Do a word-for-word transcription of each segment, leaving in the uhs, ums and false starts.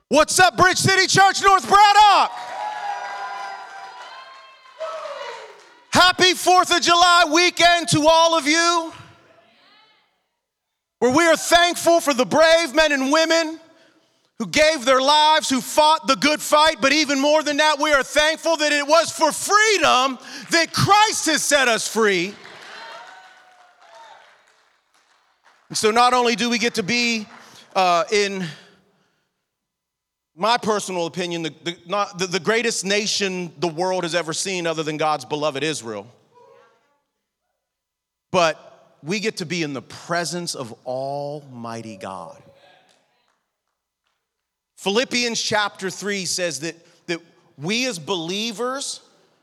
What's up, Bridge City Church, North Braddock? Happy fourth of July weekend to all of you, where we are thankful for the brave men and women who gave their lives, who fought the good fight, but even more than that, we are thankful that it was for freedom that Christ has set us free. And so not only do we get to be uh, in my personal opinion, the, the, not, the, the greatest nation the world has ever seen other than God's beloved Israel, but we get to be in the presence of Almighty God. Philippians chapter three says that, that we as believers,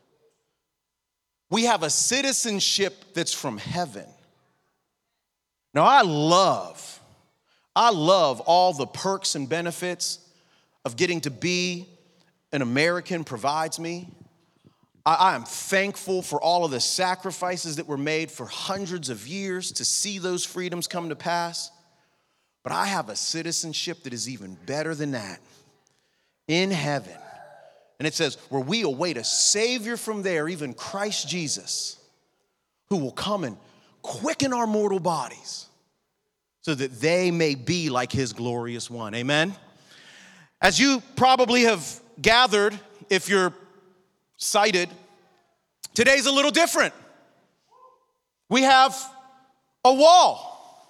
we have a citizenship that's from heaven. Now I love, I love all the perks and benefits of getting to be an American provides me. I, I am thankful for all of the sacrifices that were made for hundreds of years to see those freedoms come to pass. But I have a citizenship that is even better than that, in heaven. And it says, where we await a Savior from there, even Christ Jesus, who will come and quicken our mortal bodies so that they may be like his glorious one. Amen? As you probably have gathered, if you're sighted, today's a little different. We have a wall.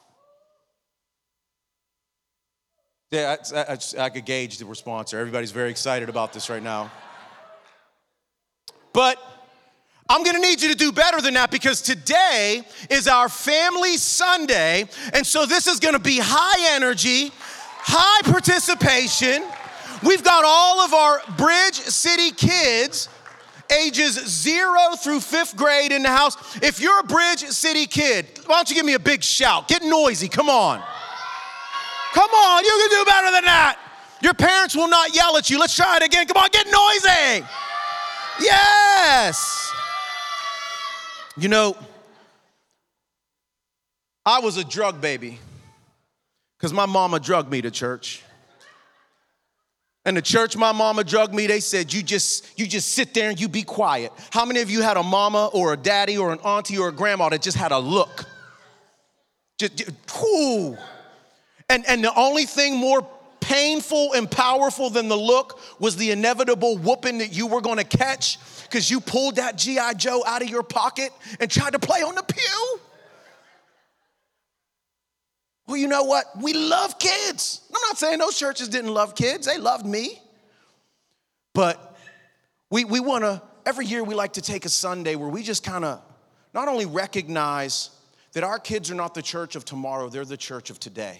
Yeah, I, I, I could gauge the response there. Everybody's very excited about this right now. But I'm gonna need you to do better than that, because today is our family Sunday, and so this is gonna be high energy, high participation. We've got all of our Bridge City kids, ages zero through fifth grade in the house. If you're a Bridge City kid, why don't you give me a big shout? Get noisy, come on. Come on, you can do better than that. Your parents will not yell at you. Let's try it again. Come on, get noisy. Yes. You know, I was a drug baby because my mama drugged me to church. And the church my mama drugged me, they said, you just, you just sit there and you be quiet. How many of you had a mama or a daddy or an auntie or a grandma that just had a look? Just, just whoo. And, and the only thing more painful and powerful than the look was the inevitable whooping that you were gonna catch because you pulled that G I Joe out of your pocket and tried to play on the pew. Well, you know what? We love kids. I'm not saying those churches didn't love kids. They loved me. But we, we want to, every year we like to take a Sunday where we just kind of not only recognize that our kids are not the church of tomorrow, they're the church of today.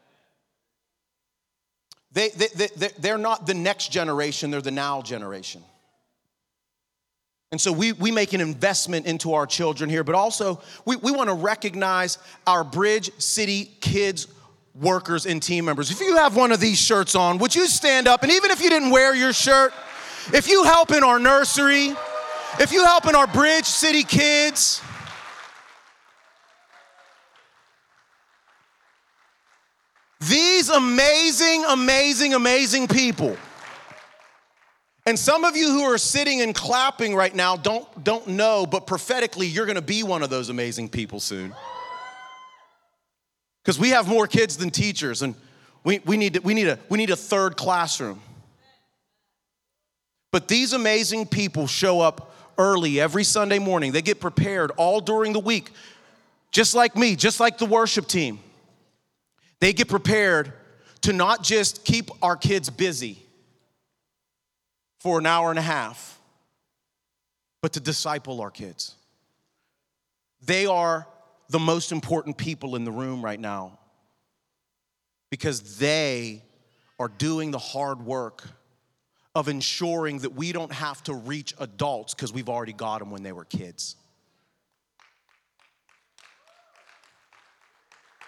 They, they, they, they're not the next generation, they're the now generation. And so we, we make an investment into our children here, but also we, we want to recognize our Bridge City kids, workers, and team members. If you have one of these shirts on, would you stand up? And even if you didn't wear your shirt, if you help in our nursery, if you help in our Bridge City kids, these amazing, amazing, amazing people. And some of you who are sitting and clapping right now don't, don't know, but prophetically, you're gonna be one of those amazing people soon. Because we have more kids than teachers, and we, we, need, we, need a, we need a third classroom. But these amazing people show up early every Sunday morning. They get prepared all during the week, just like me, just like the worship team. They get prepared to not just keep our kids busy for an hour and a half, but to disciple our kids. They are the most important people in the room right now because they are doing the hard work of ensuring that we don't have to reach adults because we've already got them when they were kids.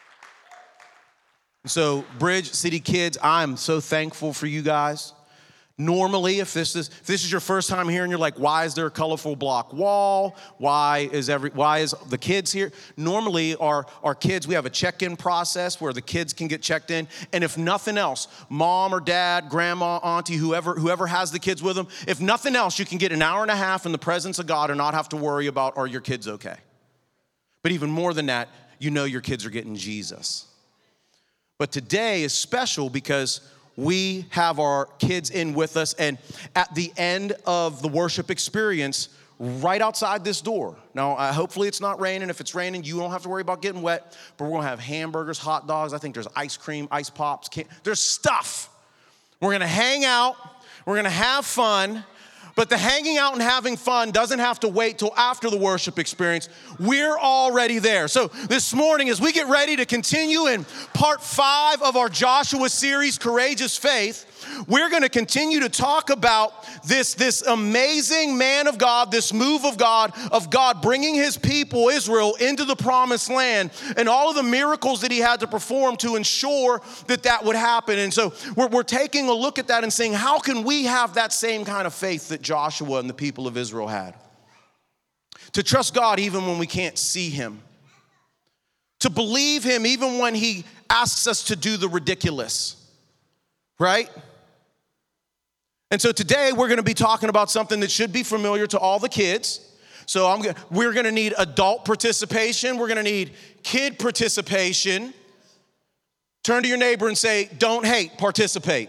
So, Bridge City kids, I'm so thankful for you guys. Normally, if this is if this is your first time here and you're like, why is there a colorful block wall? Why is every why is the kids here? Normally, our, our kids, we have a check-in process where the kids can get checked in. And if nothing else, mom or dad, grandma, auntie, whoever, whoever has the kids with them, if nothing else, you can get an hour and a half in the presence of God and not have to worry about, are your kids okay? But even more than that, you know your kids are getting Jesus. But today is special because we have our kids in with us, and at the end of the worship experience, right outside this door. Now, uh, hopefully it's not raining. If it's raining, you don't have to worry about getting wet, but we're gonna have hamburgers, hot dogs. I think there's ice cream, ice pops. Can- there's stuff. We're gonna hang out. We're gonna have fun. But the hanging out and having fun doesn't have to wait till after the worship experience. We're already there. So this morning, as we get ready to continue in part five of our Joshua series, Courageous Faith, we're going to continue to talk about this, this amazing man of God, this move of God, of God bringing his people, Israel, into the promised land, and all of the miracles that he had to perform to ensure that that would happen. And so we're, we're taking a look at that and saying, how can we have that same kind of faith that Joshua and the people of Israel had? To trust God even when we can't see him. To believe him even when he asks us to do the ridiculous. Right? And so today we're going to be talking about something that should be familiar to all the kids. So I'm gonna, we're going to need adult participation. We're going to need kid participation. Turn to your neighbor and say, don't hate, participate.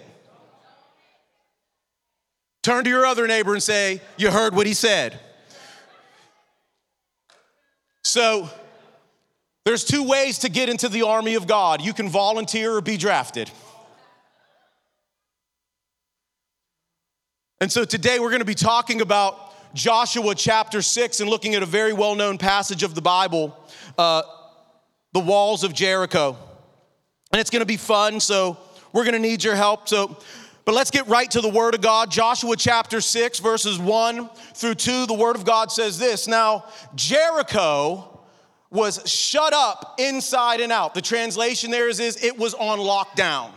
Turn to your other neighbor and say, you heard what he said. So there's two ways to get into the army of God. You can volunteer or be drafted. And so today we're going to be talking about Joshua chapter six and looking at a very well-known passage of the Bible, uh, the walls of Jericho. And it's going to be fun, so we're going to need your help. So, but let's get right to the Word of God. Joshua chapter six, verses one through two, the Word of God says this. Now, Jericho was shut up inside and out. The translation there is, is it was on lockdown.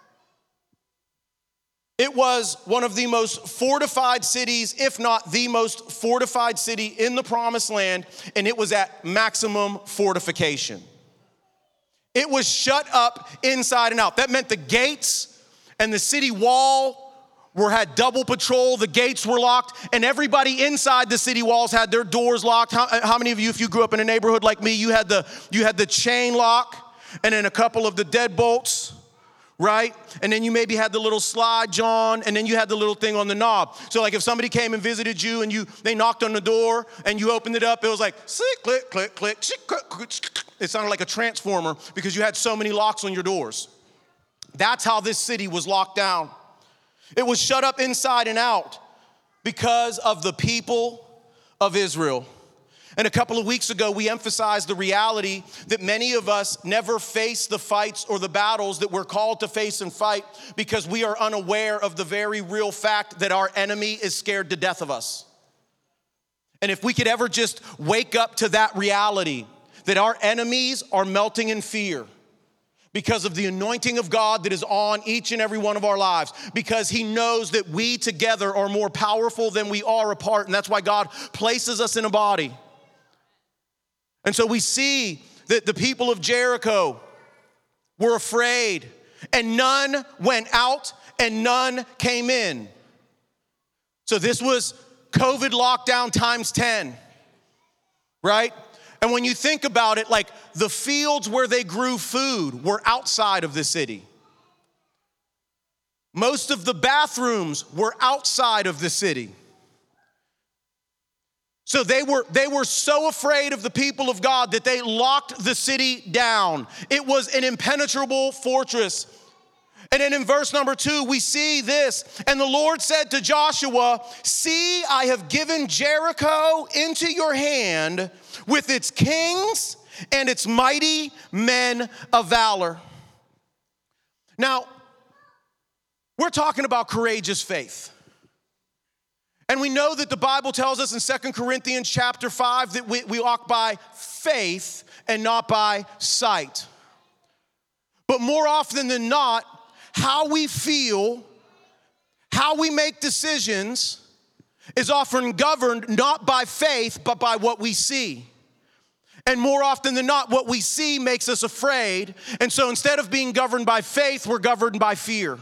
It was one of the most fortified cities, if not the most fortified city in the promised land, and it was at maximum fortification. It was shut up inside and out. That meant the gates and the city wall were had double patrol, the gates were locked, and everybody inside the city walls had their doors locked. How, how many of you, if you grew up in a neighborhood like me, you had the you had the chain lock and then a couple of the deadbolts? Right? And then you maybe had the little slide, John, and then you had the little thing on the knob. So like if somebody came and visited you and you they knocked on the door and you opened it up, it was like, click, click, click, click. It sounded like a transformer because you had so many locks on your doors. That's how this city was locked down. It was shut up inside and out because of the people of Israel. And a couple of weeks ago, we emphasized the reality that many of us never face the fights or the battles that we're called to face and fight because we are unaware of the very real fact that our enemy is scared to death of us. And if we could ever just wake up to that reality, that our enemies are melting in fear because of the anointing of God that is on each and every one of our lives, because he knows that we together are more powerful than we are apart, and that's why God places us in a body. And so we see that the people of Jericho were afraid, and none went out and none came in. So this was COVID lockdown times ten, right? And when you think about it, like the fields where they grew food were outside of the city. Most of the bathrooms were outside of the city. So they were, they were so afraid of the people of God that they locked the city down. It was an impenetrable fortress. And then in verse number two, we see this. And the Lord said to Joshua, see, I have given Jericho into your hand with its kings and its mighty men of valor. Now, we're talking about courageous faith. And we know that the Bible tells us in Second Corinthians chapter five that we, we walk by faith and not by sight. But more often than not, how we feel, how how we make decisions is often governed not by faith, but by what we see. And more often than not, what we see makes us afraid. And so instead of being governed by faith, we're governed by fear.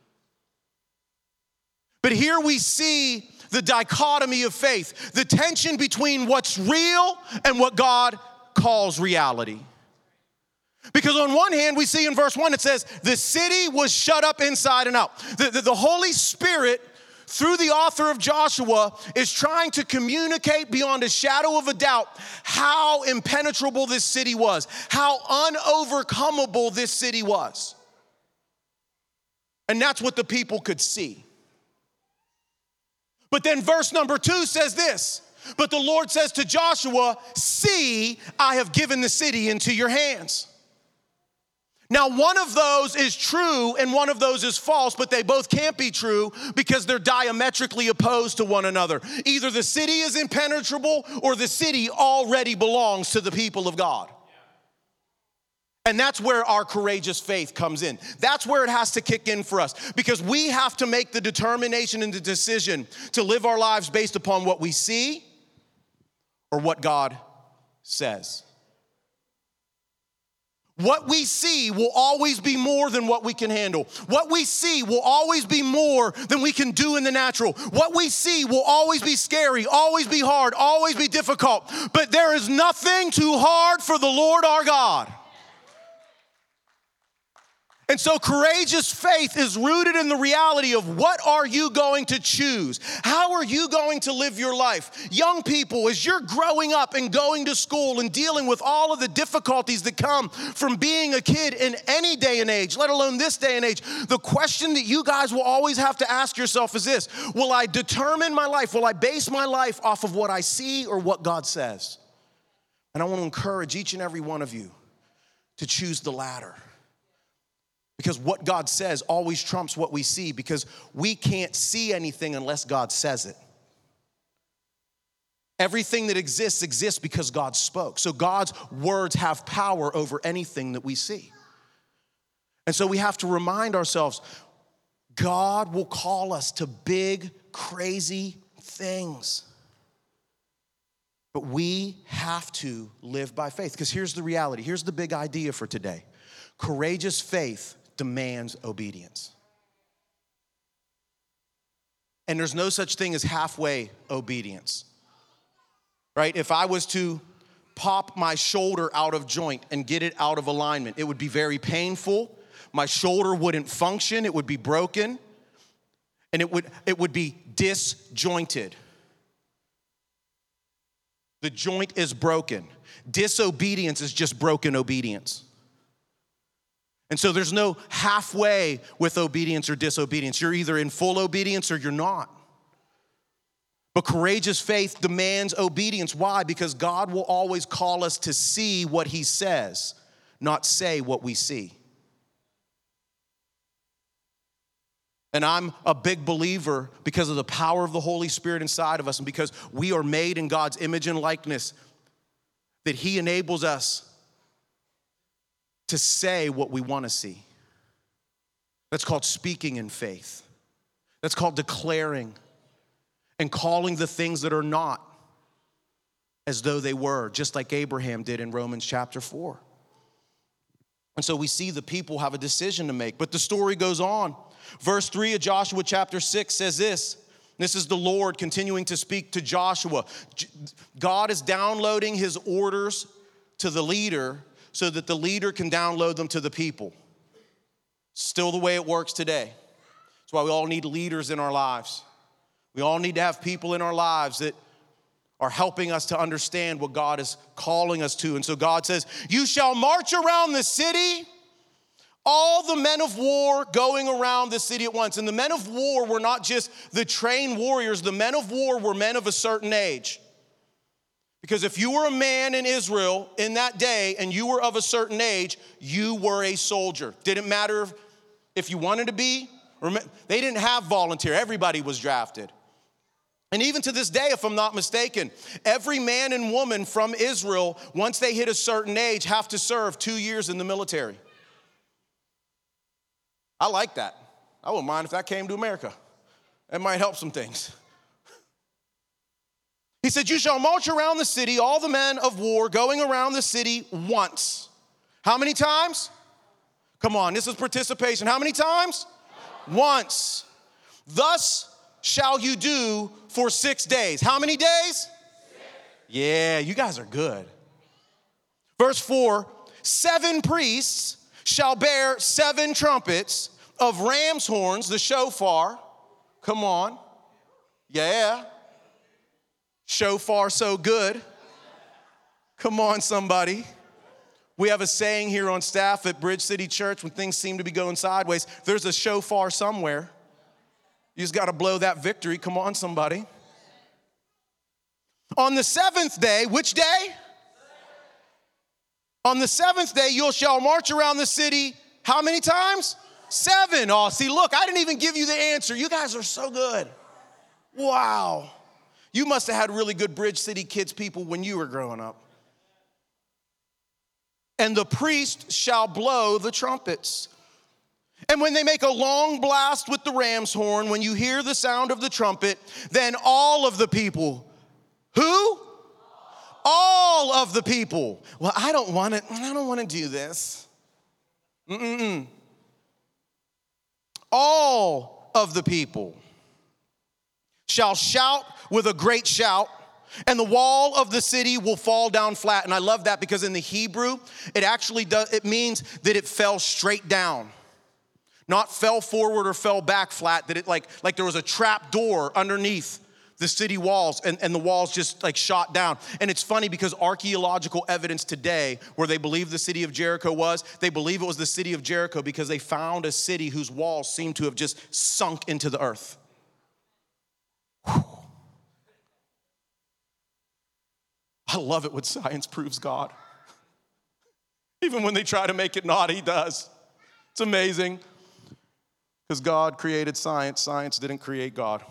But here we see the dichotomy of faith, the tension between what's real and what God calls reality. Because on one hand, we see in verse one, it says, the city was shut up inside and out. The, the, the Holy Spirit, through the author of Joshua, is trying to communicate beyond a shadow of a doubt how impenetrable this city was, how unovercomable this city was. And that's what the people could see. But then verse number two says this, but the Lord says to Joshua, see, I have given the city into your hands. Now, one of those is true and one of those is false, but they both can't be true because they're diametrically opposed to one another. Either the city is impenetrable or the city already belongs to the people of God. And that's where our courageous faith comes in. That's where it has to kick in for us, because we have to make the determination and the decision to live our lives based upon what we see or what God says. What we see will always be more than what we can handle. What we see will always be more than we can do in the natural. What we see will always be scary, always be hard, always be difficult. But there is nothing too hard for the Lord our God. And so courageous faith is rooted in the reality of what are you going to choose? How are you going to live your life? Young people, as you're growing up and going to school and dealing with all of the difficulties that come from being a kid in any day and age, let alone this day and age, the question that you guys will always have to ask yourself is this: will I determine my life? Will I base my life off of what I see or what God says? And I want to encourage each and every one of you to choose the latter. Because what God says always trumps what we see, because we can't see anything unless God says it. Everything that exists exists because God spoke. So God's words have power over anything that we see. And so we have to remind ourselves, God will call us to big, crazy things. But we have to live by faith, because here's the reality. Here's the big idea for today. Courageous faith demands obedience. And there's no such thing as halfway obedience, right? If I was to pop my shoulder out of joint and get it out of alignment, it would be very painful. My shoulder wouldn't function. It would be broken. And it would, it would be disjointed. The joint is broken. Disobedience is just broken obedience. And so there's no halfway with obedience or disobedience. You're either in full obedience or you're not. But courageous faith demands obedience. Why? Because God will always call us to see what he says, not say what we see. And I'm a big believer, because of the power of the Holy Spirit inside of us and because we are made in God's image and likeness, that he enables us to say what we want to see. That's called speaking in faith. That's called declaring and calling the things that are not as though they were, just like Abraham did in Romans chapter four. And so we see the people have a decision to make, but the story goes on. Verse three of Joshua chapter six says this. This is the Lord continuing to speak to Joshua. God is downloading his orders to the leader so that the leader can download them to the people. Still the way it works today. That's why we all need leaders in our lives. We all need to have people in our lives that are helping us to understand what God is calling us to. And so God says, you shall march around the city, all the men of war going around the city at once. And the men of war were not just the trained warriors. The men of war were men of a certain age. Because if you were a man in Israel in that day and you were of a certain age, you were a soldier. Didn't matter if you wanted to be. They didn't have volunteer. Everybody was drafted. And even to this day, if I'm not mistaken, every man and woman from Israel, once they hit a certain age, have to serve two years in the military. I like that. I wouldn't mind if that came to America. That might help some things. He said, you shall march around the city, all the men of war going around the city once. How many times? Come on, this is participation. How many times? Once. Thus shall you do for six days. How many days? Six. Yeah, you guys are good. Verse four, seven priests shall bear seven trumpets of ram's horns, the shofar. Come on. Yeah. Shofar so good. Come on, somebody. We have a saying here on staff at Bridge City Church when things seem to be going sideways, there's a shofar somewhere. You just got to blow that victory. Come on, somebody. On the seventh day, which day? On the seventh day, you shall march around the city. How many times? Seven. Oh, see, look, I didn't even give you the answer. You guys are so good. Wow. You must have had really good Bridge City Kids people when you were growing up. And the priest shall blow the trumpets. And when they make a long blast with the ram's horn, when you hear the sound of the trumpet, then all of the people, who? All of the people. Well, I don't want to, I don't want to do this. Mm-mm-mm. All of the people shall shout with a great shout, and the wall of the city will fall down flat. And I love that because in the Hebrew, it actually does, it means that it fell straight down. Not fell forward or fell back flat, that it like, like there was a trap door underneath the city walls and, and the walls just like shot down. And it's funny because archaeological evidence today where they believe the city of Jericho was, they believe it was the city of Jericho because they found a city whose walls seemed to have just sunk into the earth. Whew. I love it when science proves God. Even when they try to make it not, he does. It's amazing. Because God created science. Science didn't create God.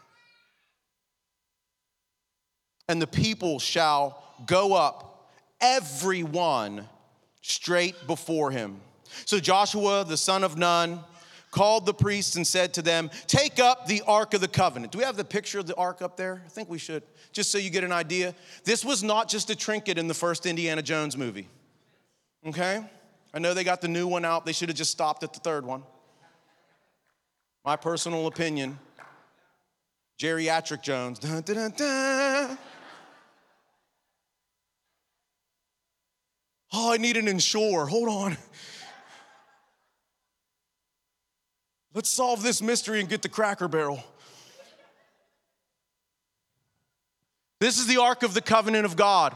And the people shall go up, everyone straight before him. So Joshua, the son of Nun, called the priests and said to them, take up the Ark of the Covenant. Do we have the picture of the Ark up there? I think we should, just so you get an idea. This was not just a trinket in the first Indiana Jones movie, okay? I know they got the new one out. They should have just stopped at the third one. My personal opinion, geriatric Jones. Dun, dun, dun, dun. Oh, I need an inshore. Hold on. Let's solve this mystery and get the Cracker Barrel. This is the Ark of the Covenant of God.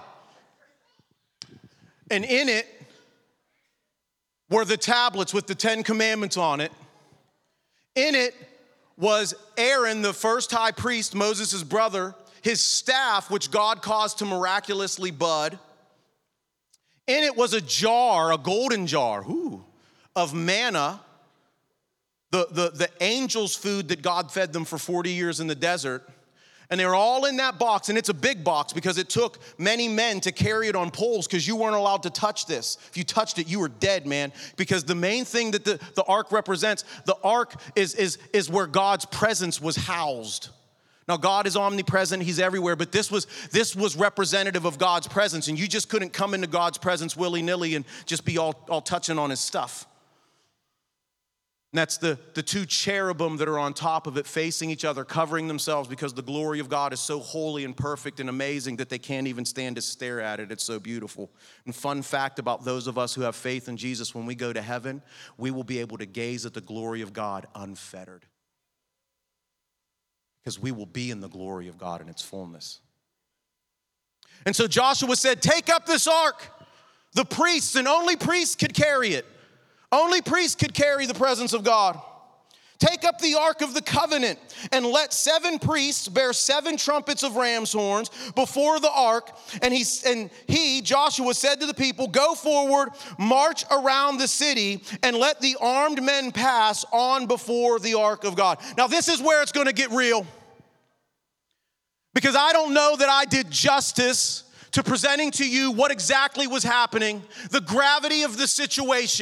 And in it were the tablets with the Ten Commandments on it. In it was Aaron, the first high priest, Moses' brother, his staff, which God caused to miraculously bud. In it was a jar, a golden jar, ooh, of manna, the, the, the angels' food that God fed them for forty years in the desert. And they were all in that box, and it's a big box because it took many men to carry it on poles because you weren't allowed to touch this. If you touched it, you were dead, man, because the main thing that the, the ark represents, the ark is, is, is where God's presence was housed. Now, God is omnipresent, he's everywhere, but this was, this was representative of God's presence, and you just couldn't come into God's presence willy-nilly and just be all, all touching on his stuff. And that's the, the two cherubim that are on top of it facing each other, covering themselves because the glory of God is so holy and perfect and amazing that they can't even stand to stare at it. It's so beautiful. And fun fact about those of us who have faith in Jesus, when we go to heaven, we will be able to gaze at the glory of God unfettered. Because we will be in the glory of God in its fullness. And so Joshua said, take up this ark. The priests and only priests could carry it. Only priests could carry the presence of God. Take up the Ark of the Covenant and let seven priests bear seven trumpets of ram's horns before the ark. And he, and he, Joshua, said to the people, go forward, march around the city, and let the armed men pass on before the ark of God. Now, this is where it's going to get real. Because I don't know that I did justice to presenting to you what exactly was happening, the gravity of the situation.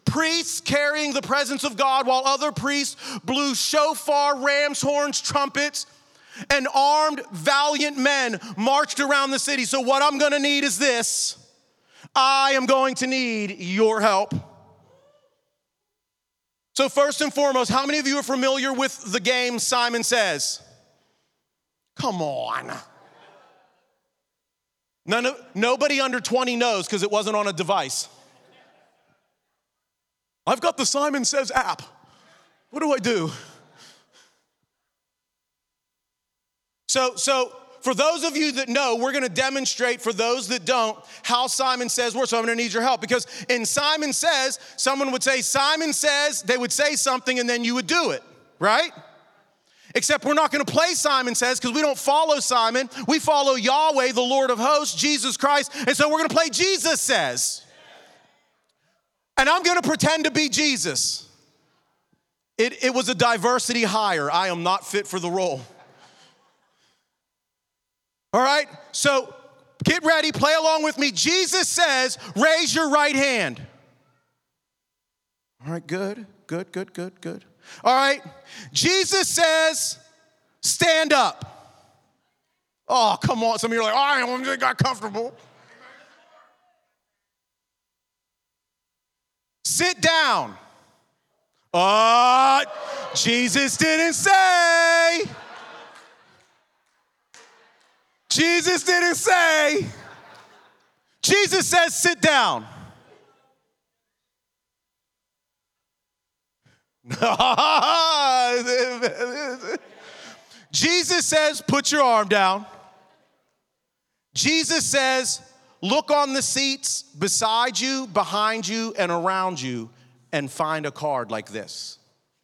priests carrying the presence of God, while other priests blew shofar, ram's horns, trumpets, and armed valiant men marched around the city. So what I'm gonna need is this. I am going to need your help. So first and foremost, how many of you are familiar with the game Simon Says? Come on. None of, nobody under twenty knows because it wasn't on a device. I've got the Simon Says app. What do I do? So, so for those of you that know, we're gonna demonstrate for those that don't how Simon Says works. So I'm gonna need your help because in Simon Says, someone would say, Simon says, they would say something and then you would do it, right? Except we're not gonna play Simon Says because we don't follow Simon. We follow Yahweh, the Lord of hosts, Jesus Christ. And so we're gonna play Jesus Says. And I'm gonna pretend to be Jesus. It, it was a diversity hire. I am not fit for the role. All right, so get ready, play along with me. Jesus says, raise your right hand. All right, good, good, good, good, good. All right, Jesus says, stand up. Oh, come on, some of you are like, oh, I just got comfortable. Sit down. Uh, Jesus didn't say. Jesus didn't say. Jesus says, sit down. Jesus says, put your arm down. Jesus says, look on the seats beside you, behind you, and around you, and find a card like this.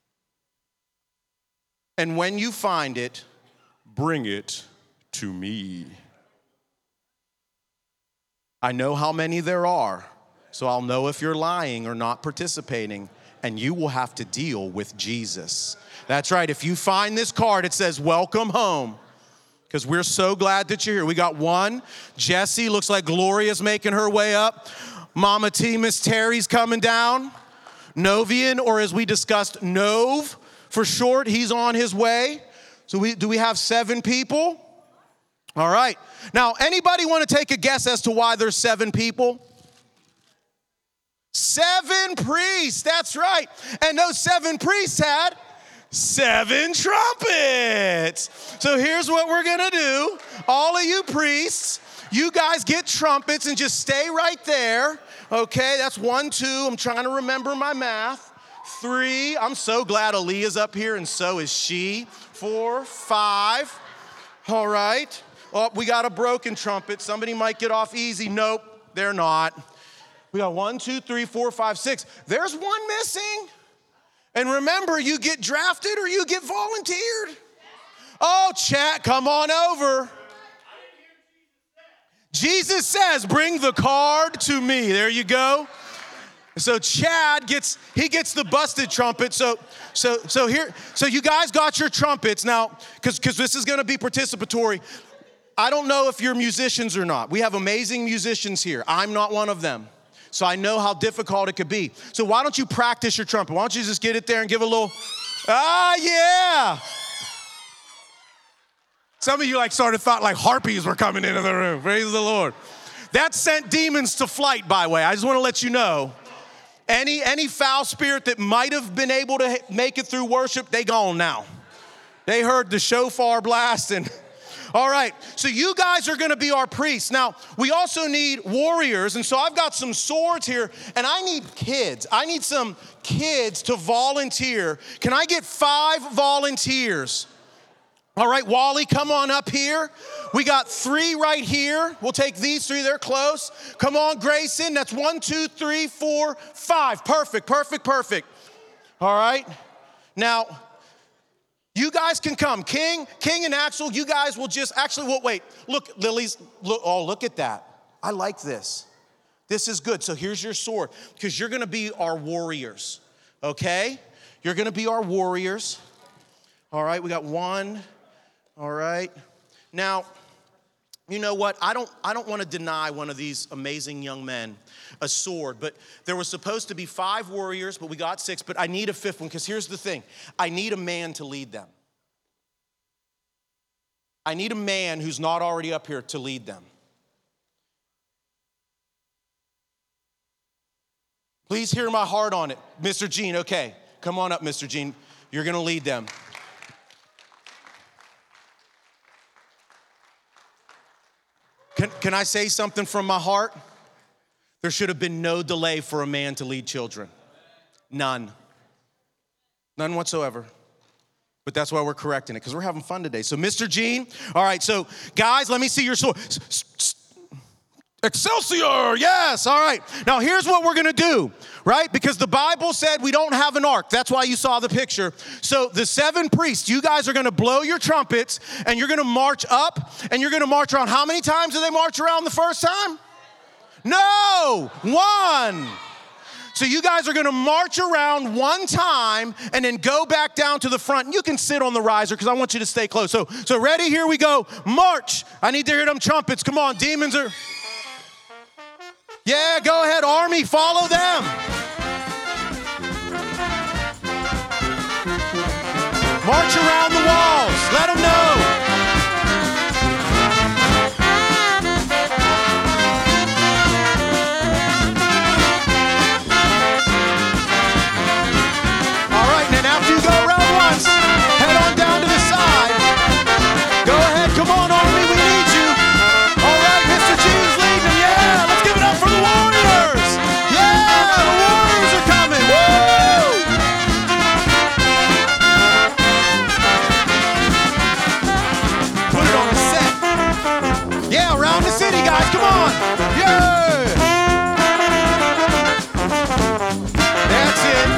And when you find it, bring it to me. I know how many there are, so I'll know if you're lying or not participating, and you will have to deal with Jesus. That's right. If you find this card, it says, welcome home, because we're so glad that you're here. We got one. Jesse, looks like Gloria's making her way up. Mama T, Miss Terry's coming down. Novian, or as we discussed, Nove for short, he's on his way. So we, do we have seven people? All right. Now, anybody want to take a guess as to why there's seven people? Seven priests, that's right. And those seven priests had seven trumpets. So here's what we're going to do. All of you priests, you guys get trumpets and just stay right there. Okay, that's one, two. I'm trying to remember my math. Three. I'm so glad Aaliyah's up here, and so is she. Four, five. All right. Oh, we got a broken trumpet. Somebody might get off easy. Nope, they're not. We got one, two, three, four, five, six. There's one missing. And remember, you get drafted or you get volunteered. Oh, chat, come on over. Jesus says, bring the card to me. There you go. So Chad gets, he gets the busted trumpet. So, so, so here, so you guys got your trumpets now, because because this is going to be participatory. I don't know if you're musicians or not. We have amazing musicians here. I'm not one of them. So I know how difficult it could be. So why don't you practice your trumpet? Why don't you just get it there and give a little, ah, yeah. Some of you like sort of thought like harpies were coming into the room. Praise the Lord. That sent demons to flight, by the way. I just want to let you know. Any, any foul spirit that might have been able to make it through worship, they gone now. They heard the shofar blast and... All right, so you guys are gonna be our priests. Now, we also need warriors, and so I've got some swords here, and I need kids. I need some kids to volunteer. Can I get five volunteers? All right, Wally, come on up here. We got three right here. We'll take these three, they're close. Come on, Grayson, that's one, two, three, four, five. Perfect, perfect, perfect. All right, now, you guys can come. King, King and Axel, you guys will just, actually, well, wait. Look, Lily's, look, oh, look at that. I like this. This is good. So here's your sword, because you're going to be our warriors, okay? You're going to be our warriors. All right, we got one. All right. Now, You know what? I don't, I don't want to deny one of these amazing young men a sword, but there was supposed to be five warriors, but we got six, but I need a fifth one because here's the thing. I need a man to lead them. I need a man who's not already up here to lead them. Please hear my heart on it. Mister Gene, okay. Come on up, Mister Gene. You're going to lead them. Can, can I say something from my heart? There should have been no delay for a man to lead children. None. None whatsoever. But that's why we're correcting it, because we're having fun today. So, Mister Gene, all right, so guys, let me see your sword. Excelsior, yes, all right. Now, here's what we're gonna do, right? Because the Bible said we don't have an ark. That's why you saw the picture. So the seven priests, you guys are gonna blow your trumpets, and you're gonna march up, and you're gonna march around. How many times did they march around the first time? No, one. So you guys are gonna march around one time and then go back down to the front. And you can sit on the riser because I want you to stay close. So, so ready, here we go. March. I need to hear them trumpets. Come on, demons are... Yeah, go ahead, army, follow them. March around the walls, let them know. All right, and after you go around once, head on down to the side. Go ahead, come on, army, we need you. All right, Mister Gene's leading them, yeah, let's give it up for the Warriors. Yeah, the Warriors are coming, woo! Put it on the set. Yeah, around the city, guys, come on. Yeah. That's it.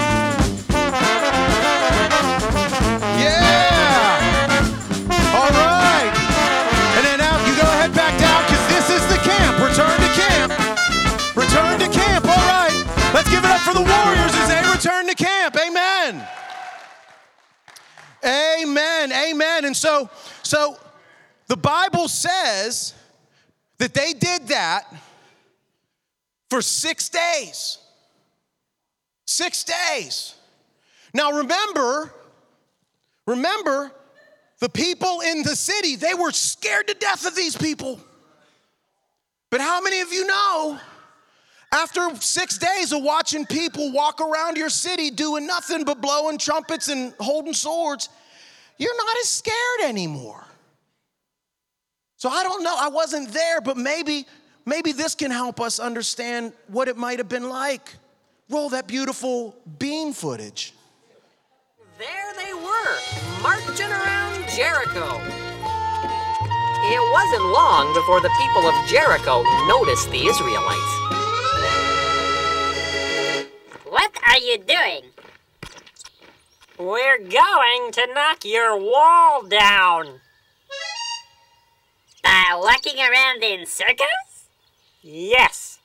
Yeah. All right. And then out, you go ahead back down because this is the camp. Return to camp. Return to camp. All right. Let's give it up for the Warriors as they return to camp. Amen. Amen. Amen. And so, so the Bible says that they did that for six days. Six days. Now remember, remember, the people in the city, they were scared to death of these people. But how many of you know, after six days of watching people walk around your city doing nothing but blowing trumpets and holding swords, you're not as scared anymore. So I don't know, I wasn't there, but maybe, maybe this can help us understand what it might have been like. Roll that beautiful beam footage. There they were, marching around Jericho. It wasn't long before the people of Jericho noticed the Israelites. What are you doing? We're going to knock your wall down. By walking around in circles? Yes.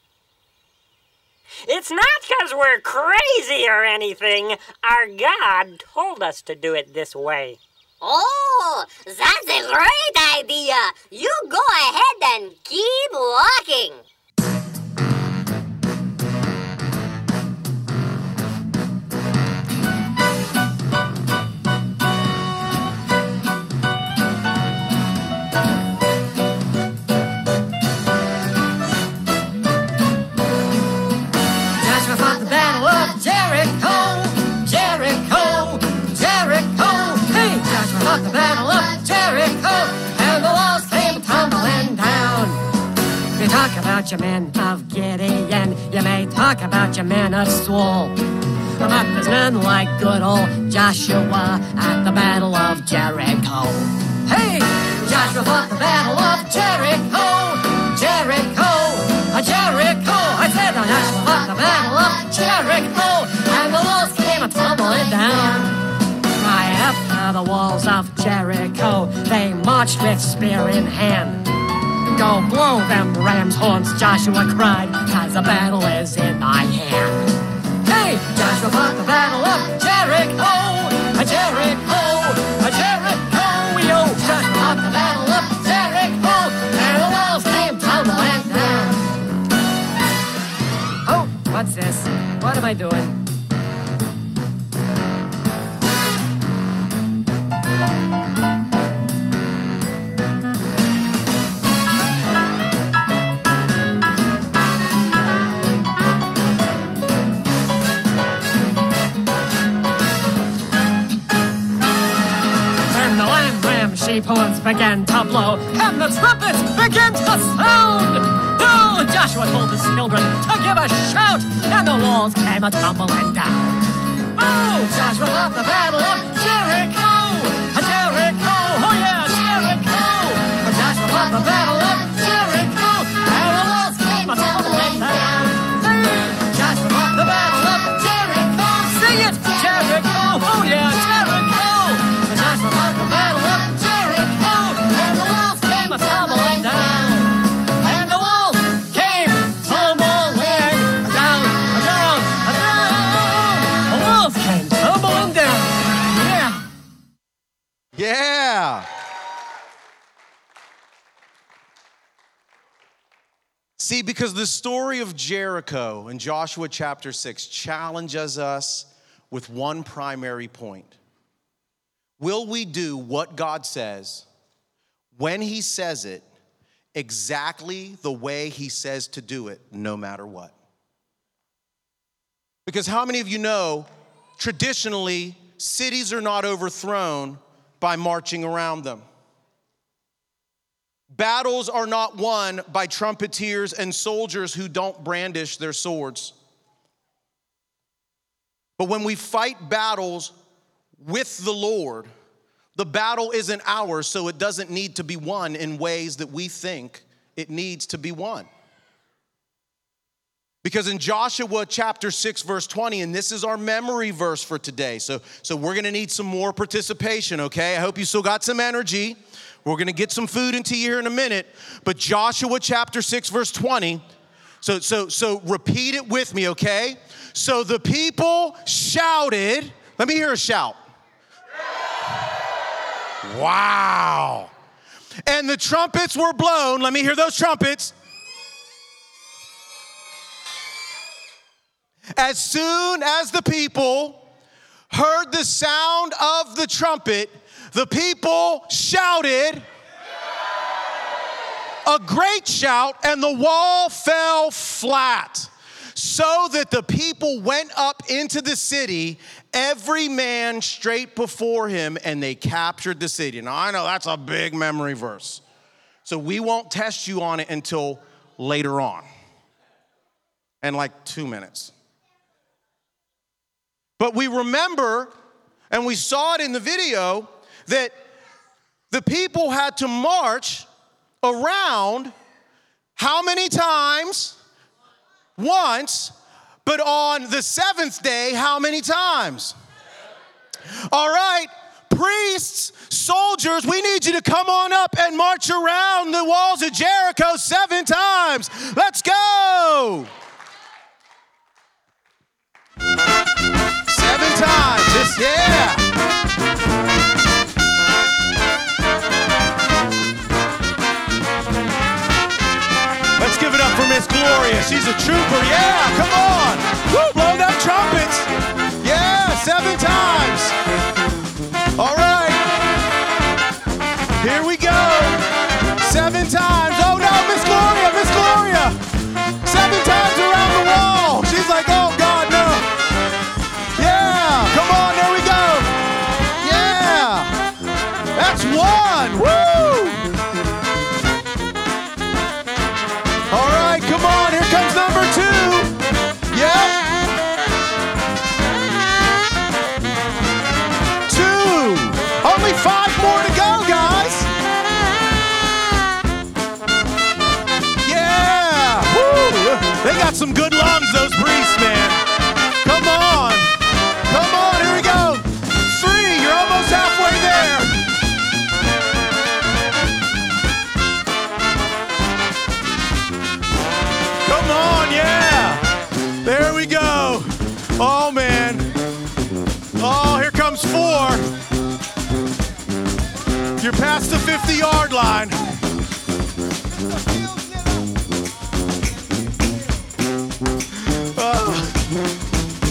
It's not because we're crazy or anything. Our God told us to do it this way. Oh, that's a great idea. You go ahead and keep walking. The battle of Jericho, and the walls came tumbling down. You talk about your men of Gideon, you may talk about your men of Saul, but there's none like good old Joshua at the battle of Jericho. Hey, Joshua fought the battle of Jericho, Jericho, Jericho. I said Joshua fought the battle of Jericho, and the walls came tumbling down. Right up to the walls of Jericho, they marched with spear in hand. Go blow them ram's horns, Joshua cried, cause the battle is in thy hand. Hey, Joshua fought the battle of Jericho, Jericho, Jericho. Yo, Joshua fought the battle of Jericho, I doing? Sheep horns began to blow, and the trumpets began to sound. Oh, Joshua told his children to give a shout, and the walls came a tumbling down. Oh, Joshua fought the battle of Jericho, Jericho, oh yeah, Jericho. Joshua fought the battle of Jericho, and the walls came a tumbling down. Joshua fought the battle of Jericho, sing it, Jericho, oh yeah, Jericho. Joshua fought the battle of Jericho, and the walls came a tumbling down. And the walls came tumbling down, down, down. The walls came tumbling down. Yeah. Yeah. See, because the story of Jericho in Joshua chapter six challenges us with one primary point. Will we do what God says when he says it exactly the way he says to do it, no matter what? Because how many of you know, traditionally, cities are not overthrown by marching around them. Battles are not won by trumpeters and soldiers who don't brandish their swords. But when we fight battles with the Lord, the battle isn't ours, so it doesn't need to be won in ways that we think it needs to be won. Because in Joshua chapter six, verse twenty, and this is our memory verse for today, so, so we're gonna need some more participation, okay? I hope you still got some energy. We're gonna get some food into you here in a minute, but Joshua chapter six, verse twenty, so, so, so repeat it with me, okay? So the people shouted, let me hear a shout. Wow. And the trumpets were blown. Let me hear those trumpets. As soon as the people heard the sound of the trumpet, the people shouted a great shout, and the wall fell flat, so that the people went up into the city, every man straight before him, and they captured the city. Now, I know that's a big memory verse, so we won't test you on it until later on, in like two minutes. But we remember, and we saw it in the video, that the people had to march around how many times? Once. But on the seventh day, how many times? All right, priests, soldiers, we need you to come on up and march around the walls of Jericho seven times. Let's go. Seven times, just, yeah. Let's give it up for Miss Gloria. She's a trooper, yeah, come on. Woo, blow them trumpets. Yeah, seven times. All right, here we go. Seven times. Oh no, Miss Gloria, Miss Gloria. Seven times around the wall. She's like, oh God, no. Yeah, come on, there we go. Yeah, that's one, woo. All right, come on, here comes number two. Yep. Two. Only five more to go, guys. Yeah. Woo. They got some good lungs, those priests, man. Come on. Come on, here we go. Three, you're almost halfway there. Come on, yeah. There we go. Oh, man. Oh, here comes four. You're past the fifty-yard line. Oh.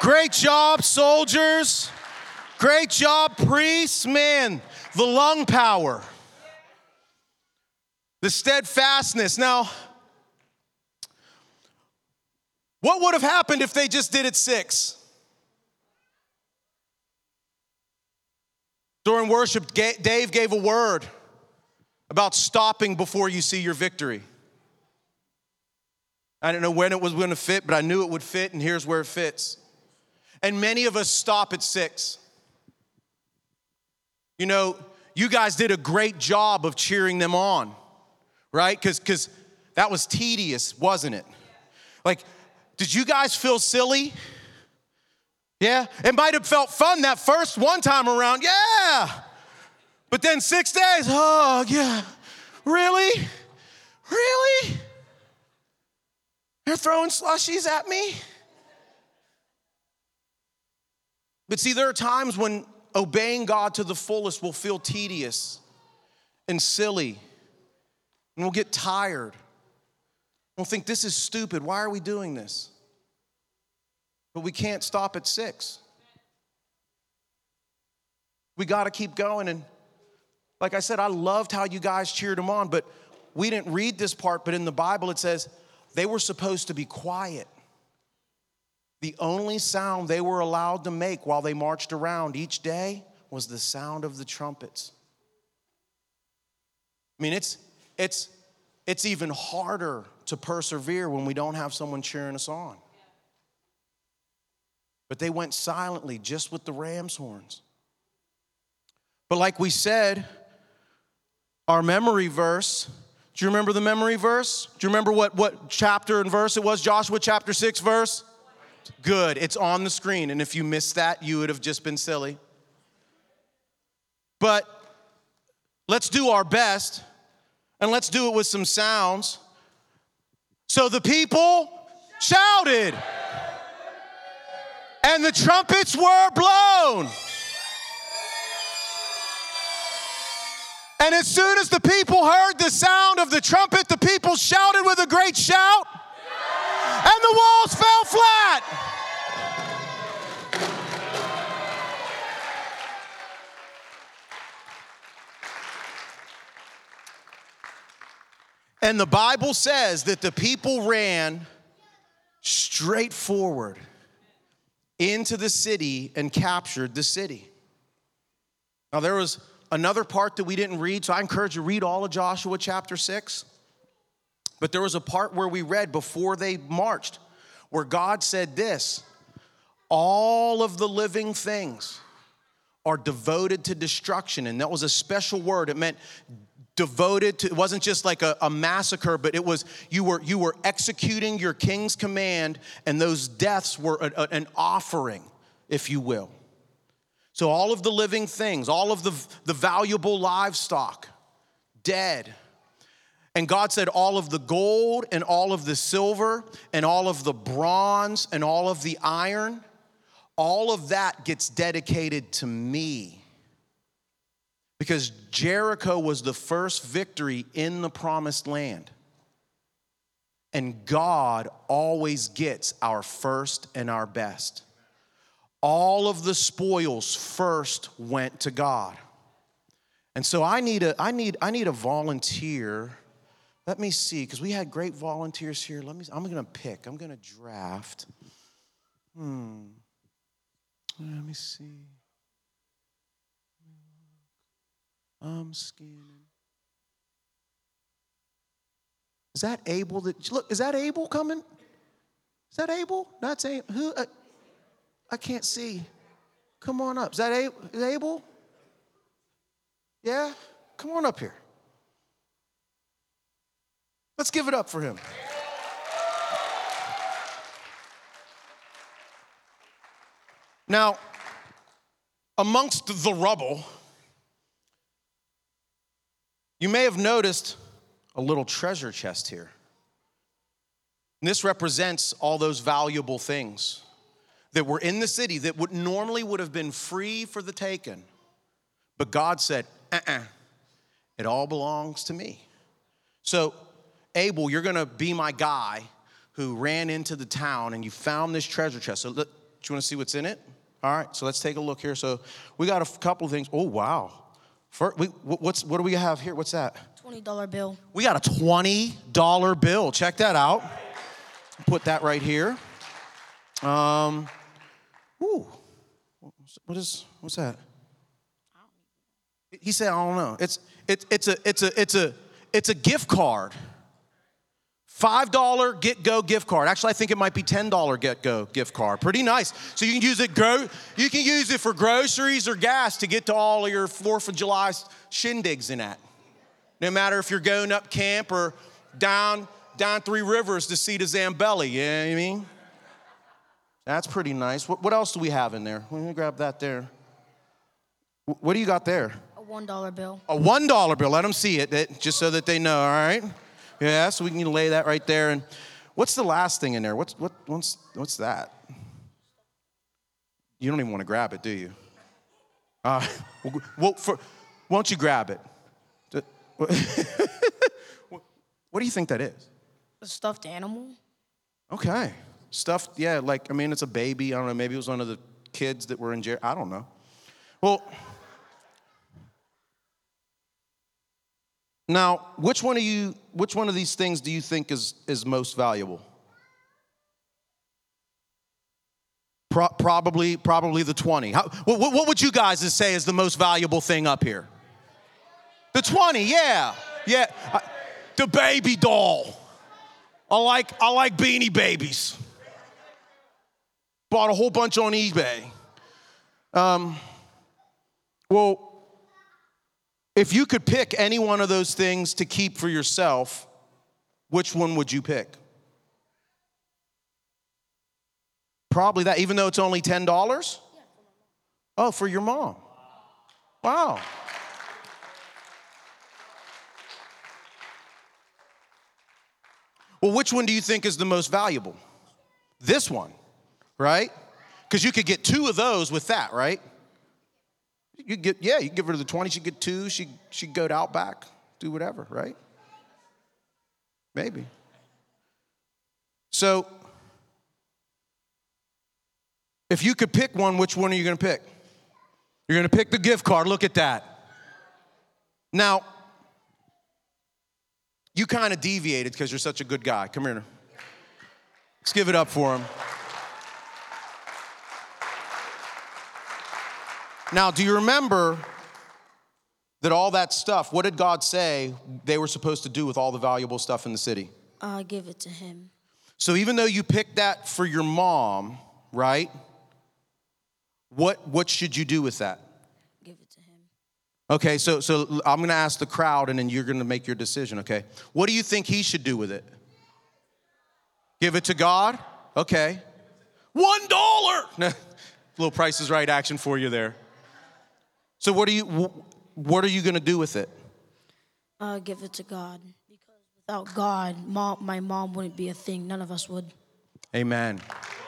Great job, soldiers. Great job, priests. Man, the lung power, the steadfastness. Now, what would have happened if they just did it six? During worship, Dave gave a word about stopping before you see your victory. I didn't know when it was going to fit, but I knew it would fit, and here's where it fits. And many of us stop at six. You know, you guys did a great job of cheering them on, right? Because because that was tedious, wasn't it? Like, did you guys feel silly? Yeah? It might have felt fun that first one time around, yeah. But then six days, oh, yeah. Really? Really? They're throwing slushies at me? But see, there are times when obeying God to the fullest will feel tedious and silly, and we'll get tired. We'll think, this is stupid. Why are we doing this? But we can't stop at six. We got to keep going. And like I said, I loved how you guys cheered them on, but we didn't read this part, but in the Bible it says they were supposed to be quiet. The only sound they were allowed to make while they marched around each day was the sound of the trumpets. I mean, it's it's it's even harder to persevere when we don't have someone cheering us on. But they went silently, just with the ram's horns. But like we said, our memory verse, do you remember the memory verse? Do you remember what, what chapter and verse it was? Joshua chapter six verse? Good, it's on the screen. And if you missed that, you would have just been silly. But let's do our best, and let's do it with some sounds. So the people shouted, and the trumpets were blown. And as soon as the people heard the sound of the trumpet, the people shouted with a great shout, and the walls fell flat. And the Bible says that the people ran straight forward into the city and captured the city. Now, there was another part that we didn't read, so I encourage you to read all of Joshua chapter six. But there was a part where we read before they marched, where God said this: all of the living things are devoted to destruction. And that was a special word. It meant devoted to, it wasn't just like a, a massacre, but it was, you were you were executing your king's command, and those deaths were a, a, an offering, if you will. So all of the living things, all of the, the valuable livestock, dead. And God said all of the gold and all of the silver and all of the bronze and all of the iron, all of that gets dedicated to me. Because Jericho was the first victory in the promised land. And God always gets our first and our best. All of the spoils first went to God. And so I need a, I need, I need a volunteer. Let me see, because we had great volunteers here. Let me, I'm going to pick. I'm going to draft. Hmm. Let me see. I'm scanning. Is that Abel? That look? Is that Abel coming? Is that Abel? That's Abel. Who? Uh, I can't see. Come on up. Is that Abel? Is Abel? Yeah. Come on up here. Let's give it up for him. Now, amongst the rubble, you may have noticed a little treasure chest here. And this represents all those valuable things that were in the city that would normally would have been free for the taking. But God said, uh-uh, it all belongs to me. So, Abel, you're going to be my guy who ran into the town and you found this treasure chest. So let, you want to see what's in it? All right, so let's take a look here. So we got a couple of things. Oh, wow. First, we, what's, what do we have here? What's that? twenty dollar bill. We got a twenty dollar bill. Check that out. Put that right here. Um, ooh, what is, what's that? He said, I don't know. It's, it's, it's a, it's a, it's a, it's a gift card. five dollar get-go gift card. Actually, I think it might be ten dollar get-go gift card. Pretty nice. So you can use it go. You can use it for groceries or gas to get to all of your fourth of July shindigs in that. No matter if you're going up camp or down down Three Rivers to see the Zambelli. You know what I mean? That's pretty nice. What, what else do we have in there? Let me grab that there. What do you got there? A one dollar bill. A one dollar bill. Let them see it, that, just so that they know, all right? Yeah, so we can lay that right there. And what's the last thing in there? What's what? What's what's that? You don't even want to grab it, do you? Uh, well, for, why don't you grab it? What do you think that is? A stuffed animal. Okay, stuffed. Yeah, like I mean, it's a baby. I don't know. Maybe it was one of the kids that were in jail. I don't know. Well. Now, which one of you, which one of these things do you think is, is most valuable? Pro- probably, probably the twenty. How, what, what would you guys say is the most valuable thing up here? The twenty, yeah, yeah. I, the baby doll. I like, I like Beanie Babies. Bought a whole bunch on eBay. Um, well. If you could pick any one of those things to keep for yourself, which one would you pick? Probably that, even though it's only ten dollars? Oh, for your mom. Wow. Well, which one do you think is the most valuable? This one, right? Because you could get two of those with that, right? You get, yeah, you give her the twenty, she get two, she she'd go to Outback, do whatever, right? Maybe. So, if you could pick one, which one are you going to pick? You're going to pick the gift card. Look at that. Now, you kind of deviated because you're such a good guy. Come here. Let's give it up for him. Now, do you remember that all that stuff, what did God say they were supposed to do with all the valuable stuff in the city? Uh, give it to him. So even though you picked that for your mom, right? What what should you do with that? Give it to him. Okay, so so I'm going to ask the crowd, and then you're going to make your decision, okay? What do you think he should do with it? Give it to God? Okay. One dollar! Little Price is Right action for you there. So what are you what are you going to do with it? Uh, give it to God. Because without God, mom, my mom wouldn't be a thing. None of us would. Amen.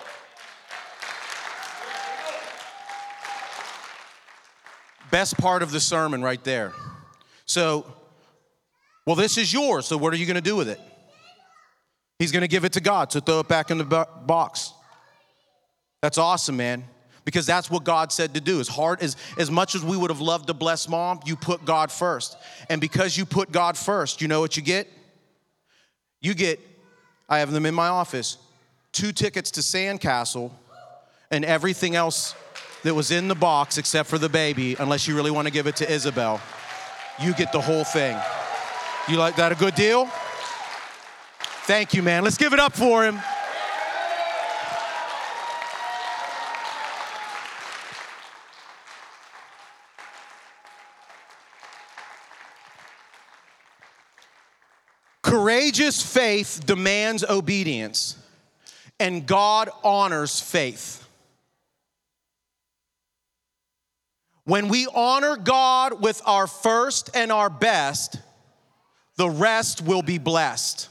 Best part of the sermon right there. So, well, this is yours. So what are you going to do with it? He's going to give it to God. So throw it back in the box. That's awesome, man. Because that's what God said to do. As hard as, as much as we would have loved to bless mom, you put God first. And because you put God first, you know what you get? You get, I have them in my office, two tickets to Sandcastle and everything else that was in the box except for the baby, unless you really want to give it to Isabel. You get the whole thing. You like that a good deal? Thank you, man. Let's give it up for him. Courageous faith demands obedience, and God honors faith. When we honor God with our first and our best, the rest will be blessed.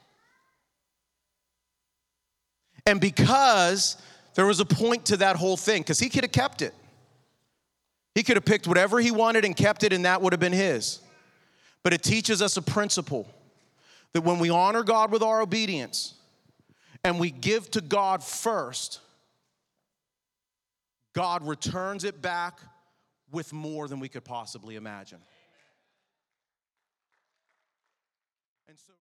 And because there was a point to that whole thing, because he could have kept it. He could have picked whatever he wanted and kept it, and that would have been his. But it teaches us a principle that when we honor God with our obedience and we give to God first, God returns it back with more than we could possibly imagine. And so